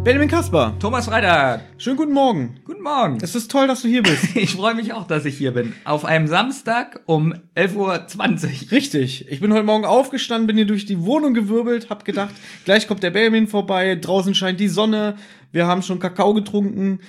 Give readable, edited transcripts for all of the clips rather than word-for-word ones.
Benjamin Kasper. Thomas Freitag. Schönen guten Morgen. Guten Morgen. Es ist toll, dass du hier bist. Ich freue mich auch, dass ich hier bin. Auf einem Samstag um 11:20 Uhr. Richtig. Ich bin heute Morgen aufgestanden, bin hier durch die Wohnung gewirbelt, hab gedacht, gleich kommt der Benjamin vorbei, draußen scheint die Sonne, wir haben schon Kakao getrunken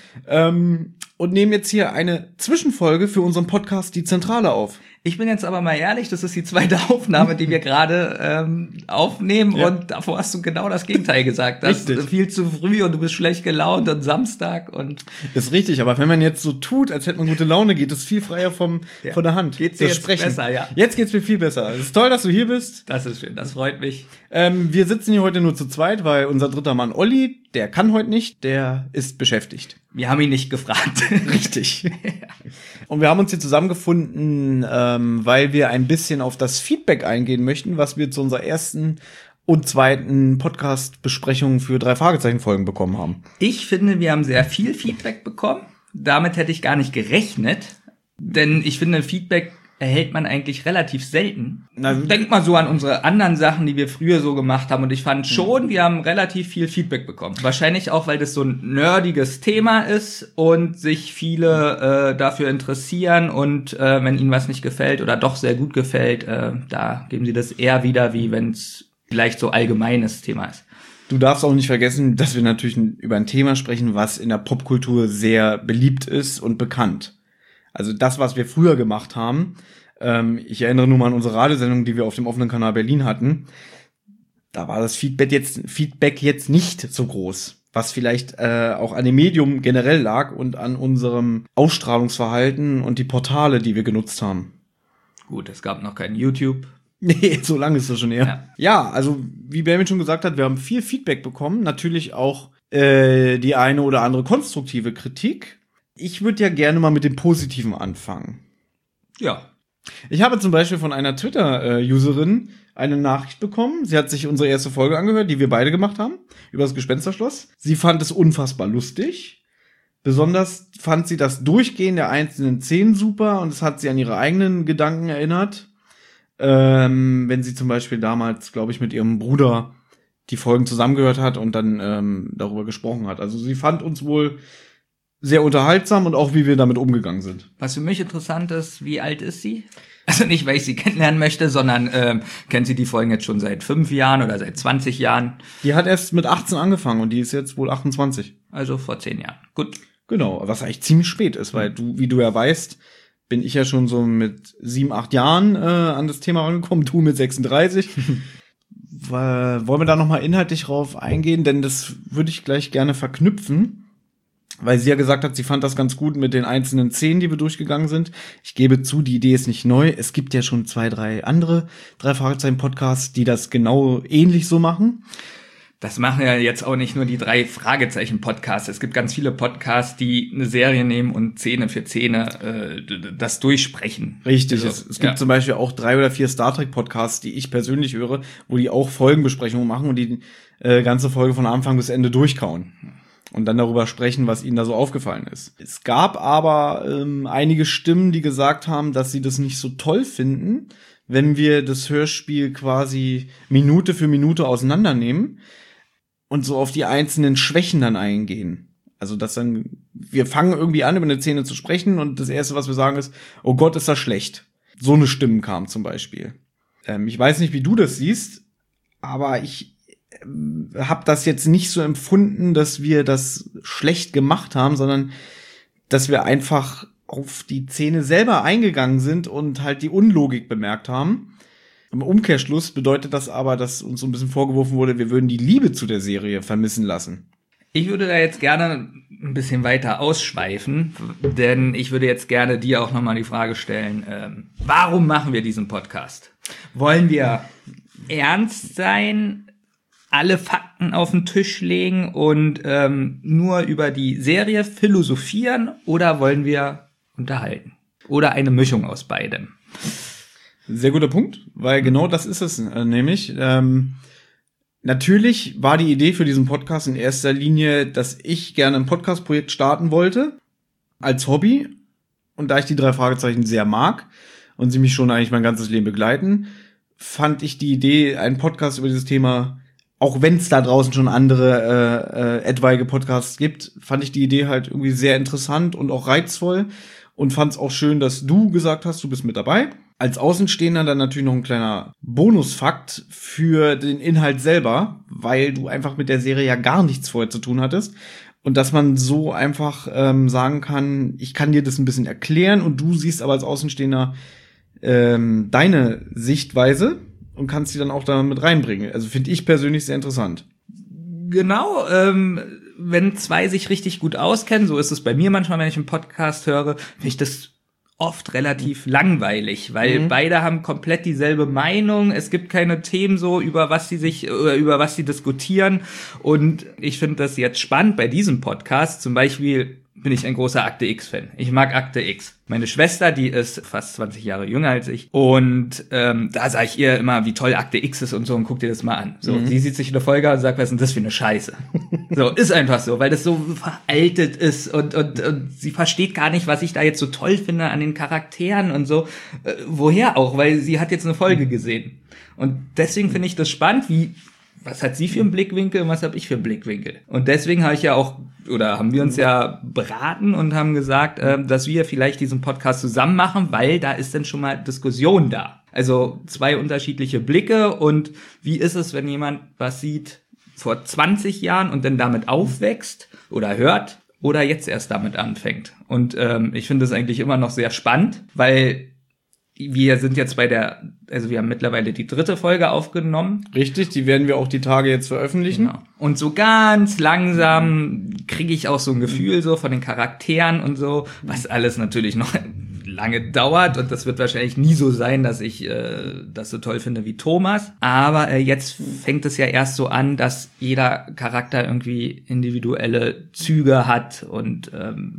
und nehmen jetzt hier eine Zwischenfolge für unseren Podcast Die Zentrale auf. Ich bin jetzt aber mal ehrlich, das ist die zweite Aufnahme, die wir gerade aufnehmen, ja. Und davor hast du genau das Gegenteil gesagt. Das ist viel zu früh und du bist schlecht gelaunt und Samstag und... Das ist richtig, aber wenn man jetzt so tut, als hätte man gute Laune, geht es viel freier von der Hand. Geht's dir jetzt besser, ja? Jetzt geht's mir viel besser. Es ist toll, dass du hier bist. Das ist schön, das freut mich. Wir sitzen hier heute nur zu zweit, weil unser dritter Mann Olli, der kann heute nicht, der ist beschäftigt. Wir haben ihn nicht gefragt. Richtig. Und wir haben uns hier zusammengefunden, weil wir ein bisschen auf das Feedback eingehen möchten, was wir zu unserer ersten und zweiten Podcast-Besprechung für 3-Fragezeichen-Folgen bekommen haben. Ich finde, wir haben sehr viel Feedback bekommen. Damit hätte ich gar nicht gerechnet. Denn ich finde, Feedback erhält man eigentlich relativ selten. Denk mal so an unsere anderen Sachen, die wir früher so gemacht haben. Und ich fand schon, wir haben relativ viel Feedback bekommen. Wahrscheinlich auch, weil das so ein nerdiges Thema ist und sich viele dafür interessieren. Und wenn ihnen was nicht gefällt oder doch sehr gut gefällt, da geben sie das eher wieder, wie wenn es vielleicht so allgemeines Thema ist. Du darfst auch nicht vergessen, dass wir natürlich über ein Thema sprechen, was in der Popkultur sehr beliebt ist und bekannt. Also das, was wir früher gemacht haben, ich erinnere nur mal an unsere Radiosendung, die wir auf dem offenen Kanal Berlin hatten, da war das Feedback jetzt nicht so groß, was vielleicht auch an dem Medium generell lag und an unserem Ausstrahlungsverhalten und die Portale, die wir genutzt haben. Gut, es gab noch kein YouTube. Nee, so lange ist das schon her. Ja, also wie Benjamin schon gesagt hat, wir haben viel Feedback bekommen, natürlich auch die eine oder andere konstruktive Kritik. Ich würde ja gerne mal mit dem Positiven anfangen. Ja. Ich habe zum Beispiel von einer Twitter-Userin eine Nachricht bekommen. Sie hat sich unsere erste Folge angehört, die wir beide gemacht haben, über das Gespensterschloss. Sie fand es unfassbar lustig. Besonders fand sie das Durchgehen der einzelnen Szenen super und es hat sie an ihre eigenen Gedanken erinnert. Wenn sie zum Beispiel damals, glaube ich, mit ihrem Bruder die Folgen zusammengehört hat und dann darüber gesprochen hat. Also sie fand uns wohl sehr unterhaltsam und auch, wie wir damit umgegangen sind. Was für mich interessant ist, wie alt ist sie? Also nicht, weil ich sie kennenlernen möchte, sondern kennt sie die Folgen jetzt schon seit 5 Jahren oder seit 20 Jahren? Die hat erst mit 18 angefangen und die ist jetzt wohl 28. Also vor 10 Jahren. Gut. Genau, was eigentlich ziemlich spät ist, weil wie du ja weißt, bin ich ja schon so mit 7, 8 Jahren an das Thema rangekommen, du mit 36. Wollen wir da nochmal inhaltlich drauf eingehen? Denn das würde ich gleich gerne verknüpfen. Weil sie ja gesagt hat, sie fand das ganz gut mit den einzelnen Szenen, die wir durchgegangen sind. Ich gebe zu, die Idee ist nicht neu. Es gibt ja schon 2, 3 andere 3-Fragezeichen-Podcasts, die das genau ähnlich so machen. Das machen ja jetzt auch nicht nur die 3-Fragezeichen-Podcasts. Es gibt ganz viele Podcasts, die eine Serie nehmen und Szene für Szene das durchsprechen. Richtig. Also, es gibt zum Beispiel auch 3 oder 4 Star Trek-Podcasts, die ich persönlich höre, wo die auch Folgenbesprechungen machen und die ganze Folge von Anfang bis Ende durchkauen. Und dann darüber sprechen, was ihnen da so aufgefallen ist. Es gab aber einige Stimmen, die gesagt haben, dass sie das nicht so toll finden, wenn wir das Hörspiel quasi Minute für Minute auseinandernehmen und so auf die einzelnen Schwächen dann eingehen. Also dass dann, wir fangen irgendwie an, über eine Szene zu sprechen und das Erste, was wir sagen, ist, oh Gott, ist das schlecht. So eine Stimme kam zum Beispiel. Ich weiß nicht, wie du das siehst, aber ich habe das jetzt nicht so empfunden, dass wir das schlecht gemacht haben, sondern dass wir einfach auf die Szene selber eingegangen sind und halt die Unlogik bemerkt haben. Im Umkehrschluss bedeutet das aber, dass uns so ein bisschen vorgeworfen wurde, wir würden die Liebe zu der Serie vermissen lassen. Ich würde da jetzt gerne ein bisschen weiter ausschweifen, denn ich würde jetzt gerne dir auch nochmal die Frage stellen, warum machen wir diesen Podcast? Wollen wir ernst sein, alle Fakten auf den Tisch legen und nur über die Serie philosophieren oder wollen wir unterhalten? Oder eine Mischung aus beidem? Sehr guter Punkt, weil genau das ist es nämlich. Natürlich war die Idee für diesen Podcast in erster Linie, dass ich gerne ein Podcast-Projekt starten wollte, als Hobby. Und da ich die 3 Fragezeichen sehr mag und sie mich schon eigentlich mein ganzes Leben begleiten, fand ich die Idee, einen Podcast über dieses Thema auch wenn es da draußen schon andere etwaige Podcasts gibt, fand ich die Idee halt irgendwie sehr interessant und auch reizvoll und fand es auch schön, dass du gesagt hast, du bist mit dabei. Als Außenstehender dann natürlich noch ein kleiner Bonusfakt für den Inhalt selber, weil du einfach mit der Serie ja gar nichts vorher zu tun hattest. Und dass man so einfach sagen kann, ich kann dir das ein bisschen erklären und du siehst aber als Außenstehender deine Sichtweise und kannst die dann auch da mit reinbringen. Also finde ich persönlich sehr interessant. Genau, wenn zwei sich richtig gut auskennen, so ist es bei mir manchmal, wenn ich einen Podcast höre, finde ich das oft relativ langweilig, weil beide haben komplett dieselbe Meinung. Es gibt keine Themen so, über was sie diskutieren. Und ich finde das jetzt spannend bei diesem Podcast. Zum Beispiel bin ich ein großer Akte X-Fan. Ich mag Akte X. Meine Schwester, die ist fast 20 Jahre jünger als ich. Und da sage ich ihr immer, wie toll Akte X ist und so, und guck dir das mal an. So, sie sieht sich in der Folge und sagt, was ist denn das für eine Scheiße? So, ist einfach so, weil das so veraltet ist und sie versteht gar nicht, was ich da jetzt so toll finde an den Charakteren und so. Woher auch? Weil sie hat jetzt eine Folge gesehen. Und deswegen finde ich das spannend, was hat sie für einen Blickwinkel und was habe ich für einen Blickwinkel? Und deswegen haben wir uns ja beraten und haben gesagt, dass wir vielleicht diesen Podcast zusammen machen, weil da ist dann schon mal Diskussion da. Also 2 unterschiedliche Blicke und wie ist es, wenn jemand was sieht vor 20 Jahren und dann damit aufwächst oder hört oder jetzt erst damit anfängt. Und ich finde es eigentlich immer noch sehr spannend, weil wir sind jetzt wir haben mittlerweile die 3. Folge aufgenommen. Richtig, die werden wir auch die Tage jetzt veröffentlichen. Genau. Und so ganz langsam kriege ich auch so ein Gefühl so von den Charakteren und so, was alles natürlich noch lange dauert und das wird wahrscheinlich nie so sein, dass ich das so toll finde wie Thomas. Aber jetzt fängt es ja erst so an, dass jeder Charakter irgendwie individuelle Züge hat und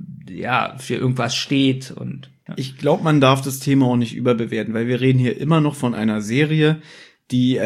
für irgendwas steht und ich glaube, man darf das Thema auch nicht überbewerten, weil wir reden hier immer noch von einer Serie, die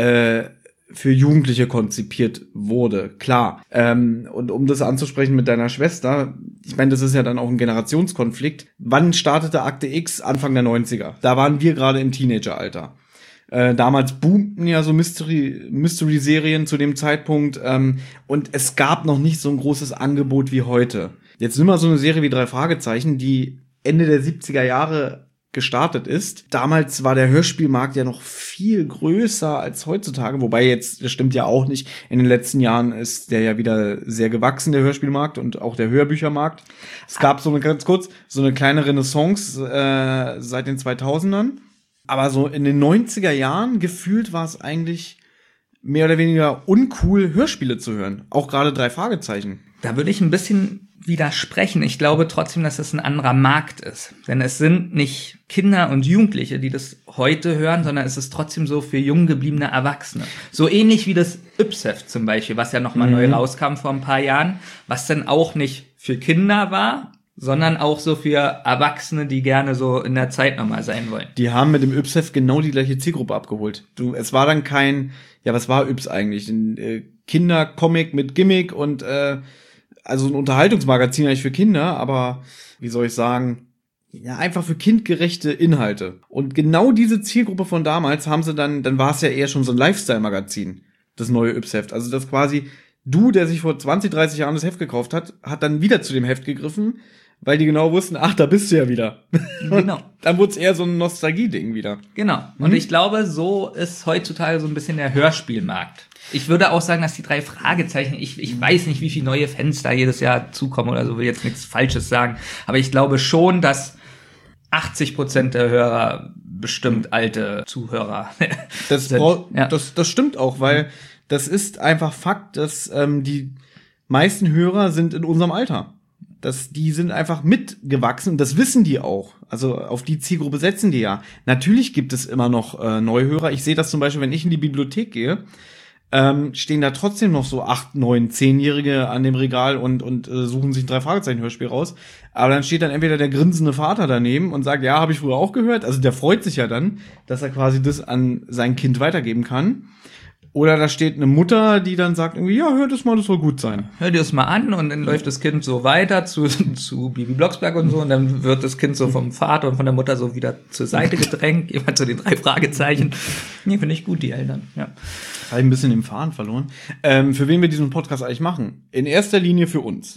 für Jugendliche konzipiert wurde, klar. Und um das anzusprechen mit deiner Schwester, ich meine, das ist ja dann auch ein Generationskonflikt. Wann startete Akte X? Anfang der 90er. Da waren wir gerade im Teenageralter. Damals boomten ja so Mystery-Serien zu dem Zeitpunkt und es gab noch nicht so ein großes Angebot wie heute. Jetzt nimm mal so eine Serie wie 3 Fragezeichen, die Ende der 70er Jahre gestartet ist. Damals war der Hörspielmarkt ja noch viel größer als heutzutage, wobei jetzt, das stimmt ja auch nicht, in den letzten Jahren ist der ja wieder sehr gewachsen, der Hörspielmarkt und auch der Hörbüchermarkt. Es gab so eine kleine Renaissance seit den 2000ern, aber so in den 90er Jahren gefühlt war es eigentlich mehr oder weniger uncool, Hörspiele zu hören. Auch gerade 3 Fragezeichen. Da würde ich ein bisschen widersprechen. Ich glaube trotzdem, dass es ein anderer Markt ist. Denn es sind nicht Kinder und Jugendliche, die das heute hören, sondern es ist trotzdem so für jung gebliebene Erwachsene. So ähnlich wie das Yps-Heft zum Beispiel, was ja nochmal neu rauskam vor ein paar Jahren, was dann auch nicht für Kinder war, sondern auch so für Erwachsene, die gerne so in der Zeit nochmal sein wollen. Die haben mit dem Yps-Heft genau die gleiche Zielgruppe abgeholt. Es war dann was war Yps eigentlich? Ein Kindercomic mit Gimmick und also ein Unterhaltungsmagazin eigentlich für Kinder, aber wie soll ich sagen, ja, einfach für kindgerechte Inhalte. Und genau diese Zielgruppe von damals haben sie dann war es ja eher schon so ein Lifestyle-Magazin, das neue Yps-Heft. Also das quasi der sich vor 20, 30 Jahren das Heft gekauft hat dann wieder zu dem Heft gegriffen, weil die genau wussten, ach, da bist du ja wieder. Genau. Dann wurde es eher so ein Nostalgie-Ding wieder. Genau. Und ich glaube, so ist heutzutage so ein bisschen der Hörspielmarkt. Ich würde auch sagen, dass die 3 Fragezeichen, ich weiß nicht, wie viele neue Fans da jedes Jahr zukommen oder so, will jetzt nichts Falsches sagen, aber ich glaube schon, dass 80% der Hörer bestimmt alte Zuhörer sind. Das stimmt auch, weil das ist einfach Fakt, dass die meisten Hörer sind in unserem Alter. Die sind einfach mitgewachsen und das wissen die auch. Also auf die Zielgruppe setzen die ja. Natürlich gibt es immer noch Neuhörer. Ich sehe das zum Beispiel, wenn ich in die Bibliothek gehe, stehen da trotzdem noch so 8, 9, 10-Jährige an dem Regal und suchen sich ein 3-Fragezeichen-Hörspiel raus. Aber dann steht dann entweder der grinsende Vater daneben und sagt, ja, habe ich früher auch gehört. Also der freut sich ja dann, dass er quasi das an sein Kind weitergeben kann. Oder da steht eine Mutter, die dann sagt irgendwie, ja, hör das mal, das soll gut sein. Hör dir das mal an und dann läuft das Kind so weiter zu Bibi Blocksberg und so und dann wird das Kind so vom Vater und von der Mutter so wieder zur Seite gedrängt, jemand zu den 3 Fragezeichen. Nee, finde ich gut, die Eltern, ja. habe ein bisschen den Faden verloren. Für wen wir diesen Podcast eigentlich machen? In erster Linie für uns.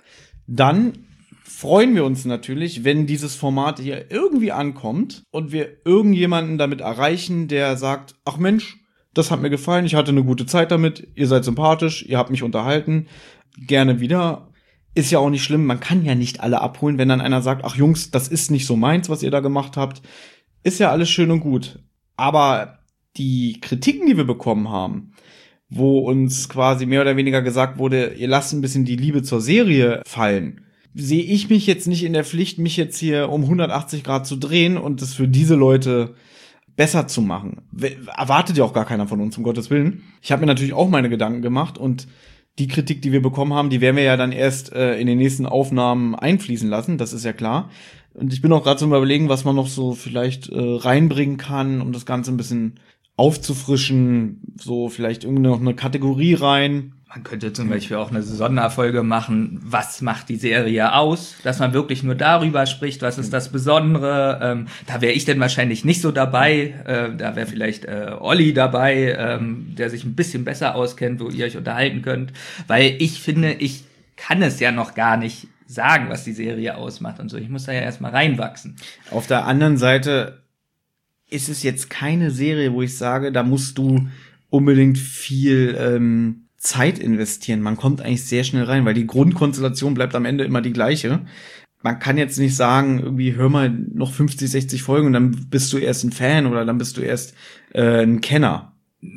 Dann freuen wir uns natürlich, wenn dieses Format hier irgendwie ankommt und wir irgendjemanden damit erreichen, der sagt, ach Mensch, das hat mir gefallen, ich hatte eine gute Zeit damit, ihr seid sympathisch, ihr habt mich unterhalten, gerne wieder. Ist ja auch nicht schlimm, man kann ja nicht alle abholen, wenn dann einer sagt, ach Jungs, das ist nicht so meins, was ihr da gemacht habt. Ist ja alles schön und gut. Aber die Kritiken, die wir bekommen haben, wo uns quasi mehr oder weniger gesagt wurde, ihr lasst ein bisschen die Liebe zur Serie fallen, sehe ich mich jetzt nicht in der Pflicht, mich jetzt hier um 180 Grad zu drehen und das für diese Leute besser zu machen. Erwartet ja auch gar keiner von uns, um Gottes Willen. Ich habe mir natürlich auch meine Gedanken gemacht und die Kritik, die wir bekommen haben, die werden wir ja dann erst in den nächsten Aufnahmen einfließen lassen, das ist ja klar. Und ich bin auch gerade so überlegen, was man noch so vielleicht reinbringen kann, um das Ganze ein bisschen aufzufrischen, so vielleicht irgendwie noch eine Kategorie rein. Man könnte zum Beispiel auch eine Sonderfolge machen, was macht die Serie aus, dass man wirklich nur darüber spricht, was ist das Besondere. Da wäre ich denn wahrscheinlich nicht so dabei, da wäre vielleicht Olli dabei, der sich ein bisschen besser auskennt, wo ihr euch unterhalten könnt, weil ich finde, ich kann es ja noch gar nicht sagen, was die Serie ausmacht und so. Ich muss da ja erstmal reinwachsen. Auf der anderen Seite ist es jetzt keine Serie, wo ich sage, da musst du unbedingt viel Zeit investieren. Man kommt eigentlich sehr schnell rein, weil die Grundkonstellation bleibt am Ende immer die gleiche. Man kann jetzt nicht sagen, irgendwie hör mal noch 50, 60 Folgen und dann bist du erst ein Fan oder dann bist du erst ein Kenner.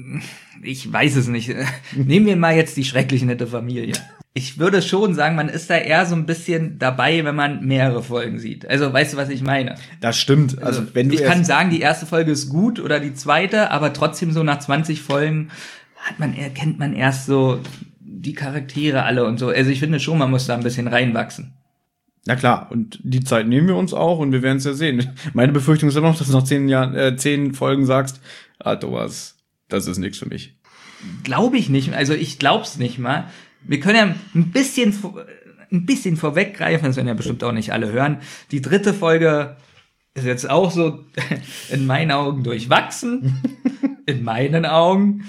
Ich weiß es nicht. Nehmen wir mal jetzt die schrecklich nette Familie. Ich würde schon sagen, man ist da eher so ein bisschen dabei, wenn man mehrere Folgen sieht. Also, weißt du, was ich meine? Das stimmt. Also wenn du ich kann sagen, die erste Folge ist gut oder die zweite, aber trotzdem so nach 20 Folgen kennt man erst so die Charaktere alle und so. Also ich finde schon, man muss da ein bisschen reinwachsen. Na klar, und die Zeit nehmen wir uns auch und wir werden es ja sehen. Meine Befürchtung ist immer noch, dass du nach 10 Folgen sagst, Thomas, das ist nichts für mich. Glaube ich nicht. Also ich glaub's nicht mal. Wir können ja ein bisschen vorweggreifen, das werden ja bestimmt auch nicht alle hören. Die 3. Folge ist jetzt auch so in meinen Augen durchwachsen. In meinen Augen.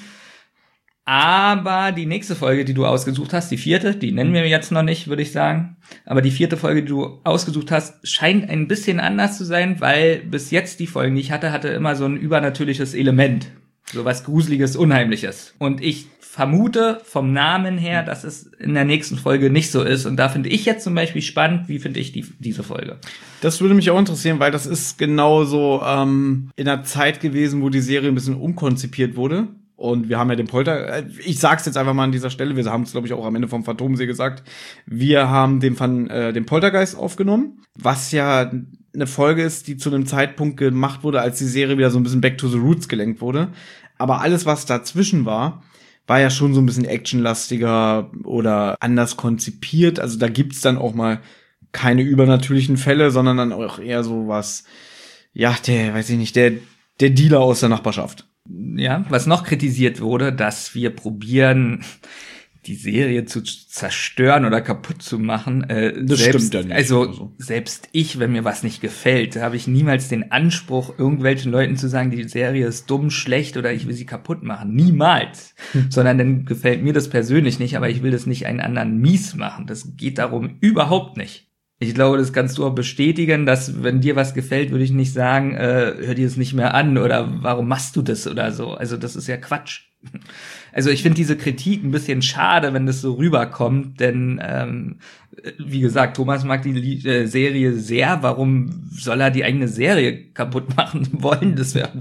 Aber die nächste Folge, die du ausgesucht hast, die 4., die nennen wir jetzt noch nicht, würde ich sagen. Aber die 4. Folge, die du ausgesucht hast, scheint ein bisschen anders zu sein, weil bis jetzt die Folgen, die ich hatte immer so ein übernatürliches Element. So was Gruseliges, Unheimliches. Und ich vermute vom Namen her, dass es in der nächsten Folge nicht so ist. Und da finde ich jetzt zum Beispiel spannend, wie finde ich diese Folge? Das würde mich auch interessieren, weil das ist genau so in einer Zeit gewesen, wo die Serie ein bisschen umkonzipiert wurde. Und wir haben ja den ich sag's jetzt einfach mal an dieser Stelle, wir haben es, glaube ich, auch am Ende vom Phantomsee gesagt, wir haben den Poltergeist aufgenommen, was ja eine Folge ist, die zu einem Zeitpunkt gemacht wurde, als die Serie wieder so ein bisschen back to the roots gelenkt wurde. Aber alles, was dazwischen war ja schon so ein bisschen actionlastiger oder anders konzipiert. Also da gibt's dann auch mal keine übernatürlichen Fälle, sondern dann auch eher so was, ja, der Dealer aus der Nachbarschaft. Ja, was noch kritisiert wurde, dass wir probieren, die Serie zu zerstören oder kaputt zu machen. Das stimmt ja nicht. Also selbst ich, wenn mir was nicht gefällt, habe ich niemals den Anspruch, irgendwelchen Leuten zu sagen, die Serie ist dumm, schlecht oder ich will sie kaputt machen. Niemals. Sondern dann gefällt mir das persönlich nicht, aber ich will das nicht einen anderen mies machen. Das geht darum überhaupt nicht. Ich glaube, das kannst du auch bestätigen, dass wenn dir was gefällt, würde ich nicht sagen, hör dir es nicht mehr an oder warum machst du das oder so. Also das ist ja Quatsch. Also ich finde diese Kritik ein bisschen schade, wenn das so rüberkommt, denn wie gesagt, Thomas mag die Serie sehr. Warum soll er die eigene Serie kaputt machen wollen? Das wäre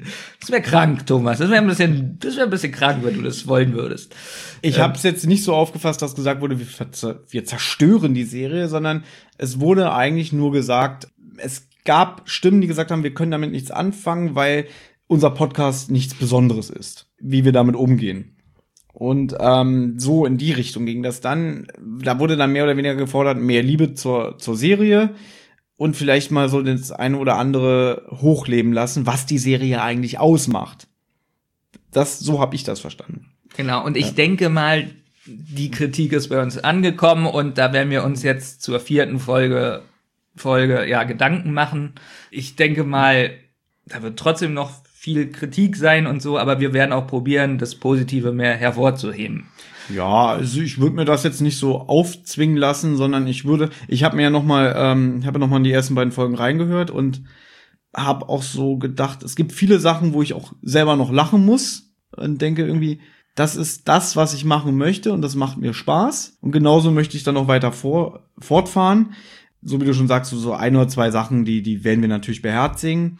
krank, Thomas. Das wäre ein bisschen krank, wenn du das wollen würdest. Ich habe es jetzt nicht so aufgefasst, dass gesagt wurde, wir zerstören die Serie, sondern es wurde eigentlich nur gesagt, es gab Stimmen, die gesagt haben, wir können damit nichts anfangen, weil unser Podcast nichts Besonderes ist, wie wir damit umgehen. Und so in die Richtung ging das dann. Da wurde dann mehr oder weniger gefordert, mehr Liebe zur Serie und vielleicht mal so das eine oder andere hochleben lassen, was die Serie eigentlich ausmacht. So habe ich das verstanden. Genau, und ich denke mal, die Kritik ist bei uns angekommen und da werden wir uns jetzt zur 4. Folge Gedanken machen. Ich denke mal, da wird trotzdem noch viel Kritik sein und so, aber wir werden auch probieren, das Positive mehr hervorzuheben. Ja, also ich würde mir das jetzt nicht so aufzwingen lassen, sondern ich habe mir ja noch mal in die ersten beiden Folgen reingehört und habe auch so gedacht, es gibt viele Sachen, wo ich auch selber noch lachen muss und denke irgendwie, das ist das, was ich machen möchte und das macht mir Spaß und genauso möchte ich dann auch weiter fortfahren. So wie du schon sagst, so ein oder zwei Sachen, die werden wir natürlich beherzigen.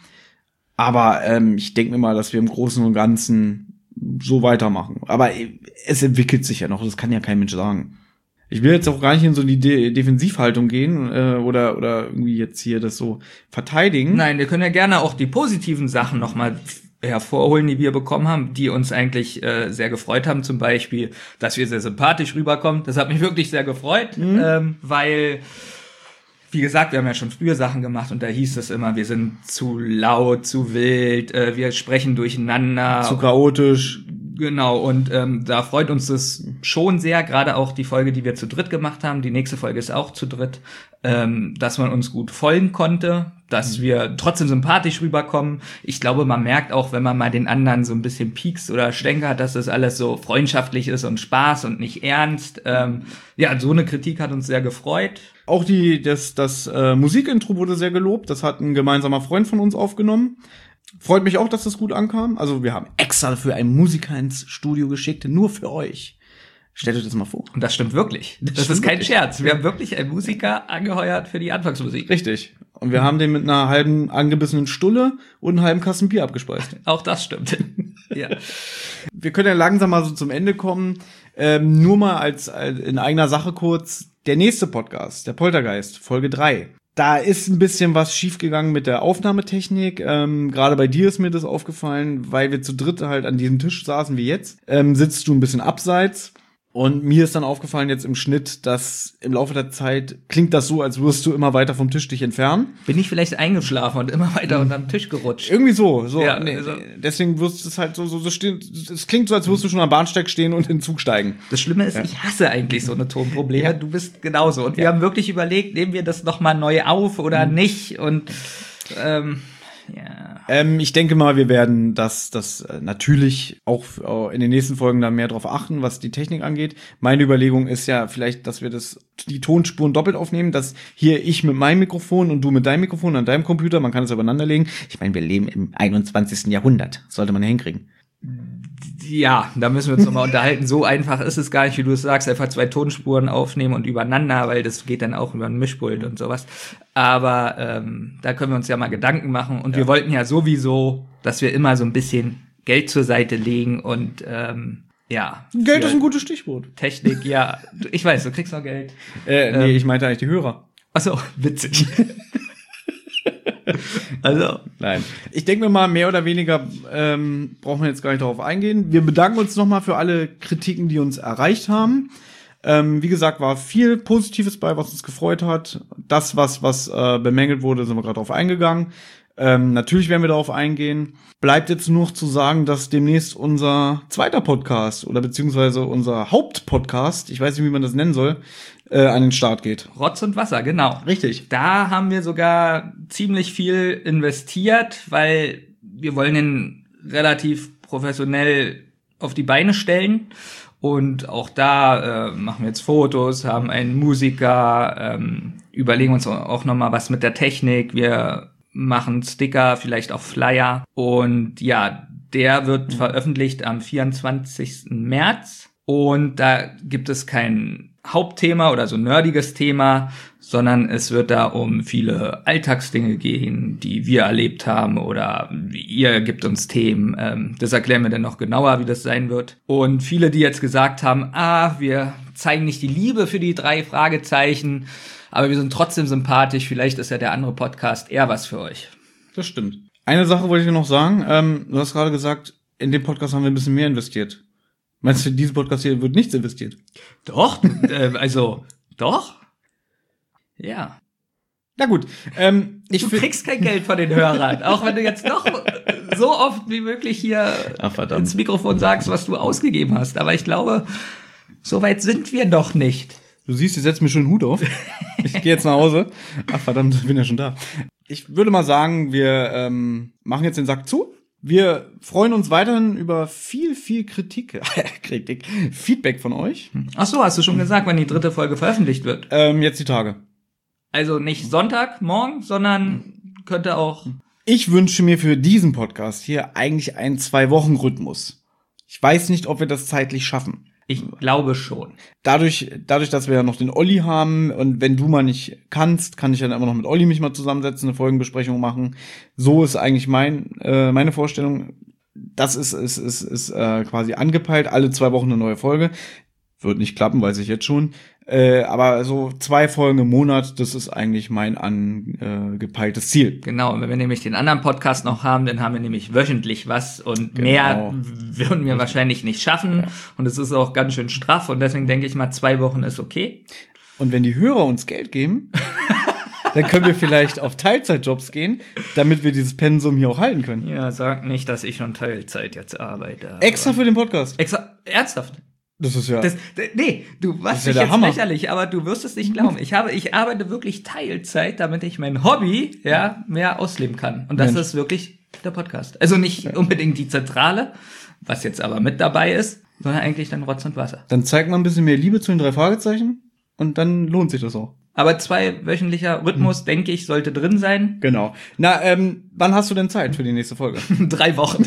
Aber ich denke mir mal, dass wir im Großen und Ganzen so weitermachen. Aber es entwickelt sich ja noch, das kann ja kein Mensch sagen. Ich will jetzt auch gar nicht in so die Defensivhaltung gehen oder irgendwie jetzt hier das so verteidigen. Nein, wir können ja gerne auch die positiven Sachen nochmal hervorholen, die wir bekommen haben, die uns eigentlich sehr gefreut haben. Zum Beispiel, dass wir sehr sympathisch rüberkommen. Das hat mich wirklich sehr gefreut, weil... Wie gesagt, wir haben ja schon früher Sachen gemacht und da hieß es immer, wir sind zu laut, zu wild, wir sprechen durcheinander. Zu chaotisch. Genau, und da freut uns das schon sehr, gerade auch die Folge, die wir zu dritt gemacht haben, die nächste Folge ist auch zu dritt, dass man uns gut folgen konnte, dass wir trotzdem sympathisch rüberkommen. Ich glaube, man merkt auch, wenn man mal den anderen so ein bisschen piekst oder stänkert, dass das alles so freundschaftlich ist und Spaß und nicht ernst. Ja, so eine Kritik hat uns sehr gefreut. Auch das Musikintro wurde sehr gelobt. Das hat ein gemeinsamer Freund von uns aufgenommen. Freut mich auch, dass das gut ankam. Also wir haben extra für einen Musiker ins Studio geschickt, nur für euch. Stellt euch das mal vor. Und das stimmt wirklich. Das ist kein Scherz. Wir haben wirklich einen Musiker angeheuert für die Anfangsmusik. Richtig. Und wir haben den mit einer halben angebissenen Stulle und einem halben Kasten Bier abgespeist. Auch das stimmt. Ja. Wir können ja langsam mal so zum Ende kommen. Nur mal als in eigener Sache kurz. Der nächste Podcast, der Poltergeist, Folge 3. Da ist ein bisschen was schiefgegangen mit der Aufnahmetechnik. Gerade bei dir ist mir das aufgefallen, weil wir zu dritt halt an diesem Tisch saßen wie jetzt. Sitzt du ein bisschen abseits. Und mir ist dann aufgefallen jetzt im Schnitt, dass im Laufe der Zeit klingt das so, als würdest du immer weiter vom Tisch dich entfernen. Bin ich vielleicht eingeschlafen und immer weiter unterm Tisch gerutscht? Irgendwie so. Ja, nee, also. Deswegen wirst du es halt so stehen. Es klingt so, als würdest du schon am Bahnsteig stehen und in den Zug steigen. Das Schlimme ist, ich hasse eigentlich so eine Tonprobleme. Ja. Du bist genauso. Und wir haben wirklich überlegt, nehmen wir das nochmal neu auf oder nicht? Und ja. Ich denke mal, wir werden das natürlich auch in den nächsten Folgen da mehr drauf achten, was die Technik angeht. Meine Überlegung ist ja vielleicht, dass wir die Tonspuren doppelt aufnehmen, dass hier ich mit meinem Mikrofon und du mit deinem Mikrofon an deinem Computer, man kann es übereinander legen. Ich meine, wir leben im 21. Jahrhundert. Sollte man ja hinkriegen. Ja, da müssen wir uns nochmal unterhalten. So einfach ist es gar nicht, wie du es sagst, einfach 2 Tonspuren aufnehmen und übereinander, weil das geht dann auch über ein Mischpult und sowas. Aber da können wir uns ja mal Gedanken machen. Und wir wollten ja sowieso, dass wir immer so ein bisschen Geld zur Seite legen und ja. Geld ist ein gutes Stichwort. Technik, ja. Ich weiß, du kriegst noch Geld. Nee, ich meinte eigentlich die Hörer. Ach so, witzig. Also, nein. Ich denke mir mal, mehr oder weniger brauchen wir jetzt gar nicht darauf eingehen. Wir bedanken uns nochmal für alle Kritiken, die uns erreicht haben. Wie gesagt, war viel Positives bei, was uns gefreut hat. Das, was bemängelt wurde, sind wir gerade drauf eingegangen. Natürlich werden wir darauf eingehen. Bleibt jetzt nur noch zu sagen, dass demnächst unser zweiter Podcast oder beziehungsweise unser Hauptpodcast, ich weiß nicht, wie man das nennen soll, an den Start geht. Rotz und Wasser, genau. Richtig. Da haben wir sogar ziemlich viel investiert, weil wir wollen ihn relativ professionell auf die Beine stellen. Und auch da machen wir jetzt Fotos, haben einen Musiker, überlegen uns auch nochmal was mit der Technik. Wir machen Sticker, vielleicht auch Flyer. Und ja, der wird veröffentlicht am 24. März. Und da gibt es kein Hauptthema oder so nerdiges Thema, sondern es wird da um viele Alltagsdinge gehen, die wir erlebt haben oder ihr gebt uns Themen. Das erklären wir dann noch genauer, wie das sein wird. Und viele, die jetzt gesagt haben, wir zeigen nicht die Liebe für die 3 Fragezeichen, aber wir sind trotzdem sympathisch, vielleicht ist ja der andere Podcast eher was für euch. Das stimmt. Eine Sache wollte ich dir noch sagen. Du hast gerade gesagt, in dem Podcast haben wir ein bisschen mehr investiert. Meinst du, in diesem Podcast hier wird nichts investiert? Doch, doch. Ja. Na gut. Du kriegst kein Geld von den Hörern, auch wenn du jetzt noch so oft wie möglich hier ins Mikrofon sagst, was du ausgegeben hast. Aber ich glaube, so weit sind wir doch nicht. Du siehst, ich setze mir schon einen Hut auf. Ich gehe jetzt nach Hause. Ach verdammt, ich bin ja schon da. Ich würde mal sagen, wir machen jetzt den Sack zu. Wir freuen uns weiterhin über viel Feedback von euch. Ach so, hast du schon gesagt, wann die 3. Folge veröffentlicht wird? Jetzt die Tage. Also nicht Sonntag, morgen, sondern könnte auch... Ich wünsche mir für diesen Podcast hier eigentlich einen 2-Wochen-Rhythmus. Ich weiß nicht, ob wir das zeitlich schaffen. Ich glaube schon. Dadurch, dass wir ja noch den Olli haben und wenn du mal nicht kannst, kann ich dann immer noch mit Olli mich mal zusammensetzen, eine Folgenbesprechung machen. So ist eigentlich meine Vorstellung. Das ist quasi angepeilt, alle 2 Wochen eine neue Folge. Wird nicht klappen, weiß ich jetzt schon. Aber so 2 Folgen im Monat, das ist eigentlich mein angepeiltes Ziel. Genau, und wenn wir nämlich den anderen Podcast noch haben, dann haben wir nämlich wöchentlich was und mehr würden wir wahrscheinlich nicht schaffen. Ja. Und es ist auch ganz schön straff und deswegen denke ich mal, 2 Wochen ist okay. Und wenn die Hörer uns Geld geben, dann können wir vielleicht auf Teilzeitjobs gehen, damit wir dieses Pensum hier auch halten können. Ja, sag nicht, dass ich schon Teilzeit jetzt arbeite. Extra für den Podcast? Extra, ernsthaft? Das ist ja... Nee, du machst dich jetzt lächerlich, aber du wirst es nicht glauben. Ich arbeite wirklich Teilzeit, damit ich mein Hobby mehr ausleben kann. Und das ist wirklich der Podcast. Also nicht unbedingt die Zentrale, was jetzt aber mit dabei ist, sondern eigentlich dann Rotz und Wasser. Dann zeigt man ein bisschen mehr Liebe zu den 3 Fragezeichen und dann lohnt sich das auch. Aber 2-wöchentlicher Rhythmus, denke ich, sollte drin sein. Genau. Na, wann hast du denn Zeit für die nächste Folge? 3 Wochen.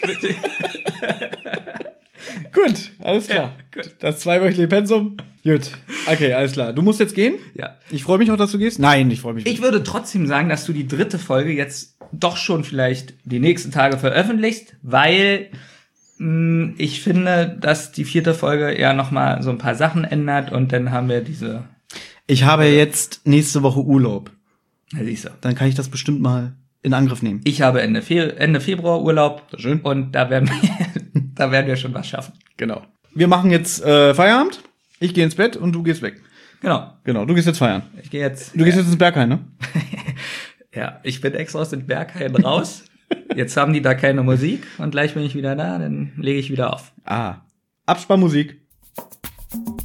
Gut, alles klar. Ja, gut. Das 2-wöchentliche Pensum. Gut. Okay, alles klar. Du musst jetzt gehen? Ja. Ich freue mich auch, dass du gehst. Nein, ich freue mich nicht. Ich würde trotzdem sagen, dass du die 3. Folge jetzt doch schon vielleicht die nächsten Tage veröffentlichst, weil ich finde, dass die 4. Folge ja nochmal so ein paar Sachen ändert und dann haben wir diese... Ich habe jetzt nächste Woche Urlaub. Ja, siehst du. Dann kann ich das bestimmt mal in Angriff nehmen. Ich habe Ende Februar Urlaub. Sehr schön. Und da werden wir schon was schaffen. Genau. Wir machen jetzt Feierabend. Ich gehe ins Bett und du gehst weg. Genau. Du gehst jetzt feiern. Ich gehe jetzt. Du gehst jetzt ins Berghain, ne? Ja, ich bin extra aus dem Berghain raus. Jetzt haben die da keine Musik und gleich bin ich wieder da, dann lege ich wieder auf. Abspannmusik.